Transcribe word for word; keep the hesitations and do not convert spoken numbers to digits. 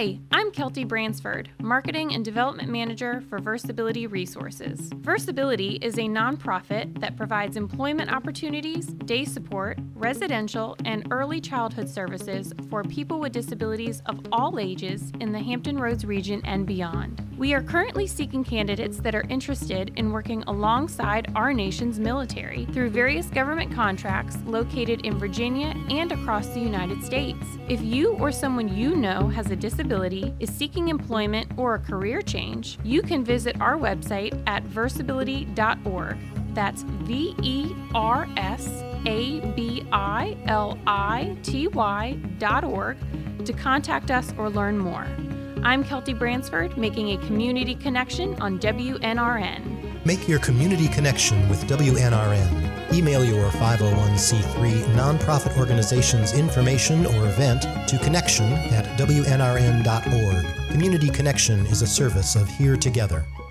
Hi, I'm Kelty Bransford, Marketing and Development Manager for Versability Resources. Versability is a nonprofit that provides employment opportunities, day support, residential, and early childhood services for people with disabilities of all ages in the Hampton Roads region and beyond. We are currently seeking candidates that are interested in working alongside our nation's military through various government contracts located in Virginia and across the United States. If you or someone you know has a disability, is seeking employment or a career change, you can visit our website at versability dot org. That's V E R S A B I L I T Y dot org to contact us or learn more. I'm Kelty Bransford, making a community connection on W N R N. Make your community connection with W N R N. Email your five oh one c three nonprofit organization's information or event to connection at W N R N dot org. Community Connection is a service of Here Together.